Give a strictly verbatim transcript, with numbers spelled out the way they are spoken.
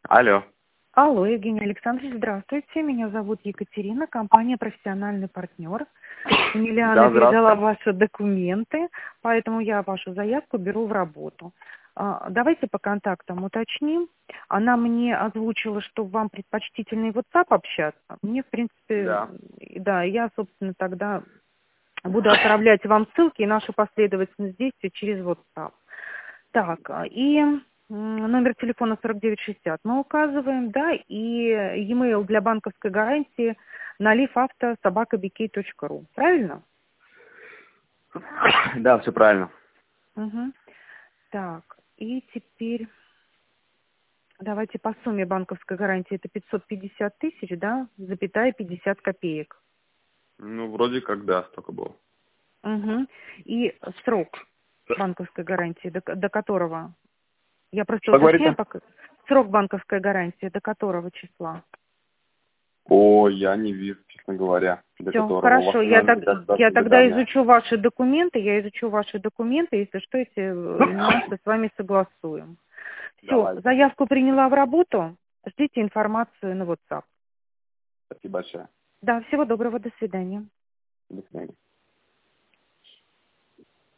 Алло. Алло, Евгений Александрович, здравствуйте. Меня зовут Екатерина, компания «Профессиональный партнер». Емельяна Да, передала здравствуйте. ваши документы, поэтому я вашу заявку беру в работу. А, Давайте по контактам уточним. Она мне озвучила, что вам предпочтительнее WhatsApp общаться. Мне, в принципе, Да. да, я, собственно, тогда буду отправлять вам ссылки и нашу последовательность действий через WhatsApp. Так, а, и м, номер телефона сорок девять шестьдесят мы указываем, да, и e-mail для банковской гарантии наливавто собака би кей точка ру. Правильно? Да, все правильно. Угу. Так, и теперь давайте по сумме банковской гарантии. Это пятьсот пятьдесят тысяч, да, запятая пятьдесят копеек. Ну, вроде как да, столько было. Угу. И срок банковской гарантии, до, до которого, я просто Что уточняю, говорите? пока, срок банковской гарантии, до которого числа? О, я не вижу, честно говоря, до Все, которого. У вас, хорошо. Я, наверное, так, не так я спрашивали тогда данные. изучу ваши документы, я изучу ваши документы, если что, эти э, нюансы с вами согласуем. Все, Давайте. заявку приняла в работу, ждите информацию на WhatsApp. Спасибо большое. Да, всего доброго, до свидания. До свидания.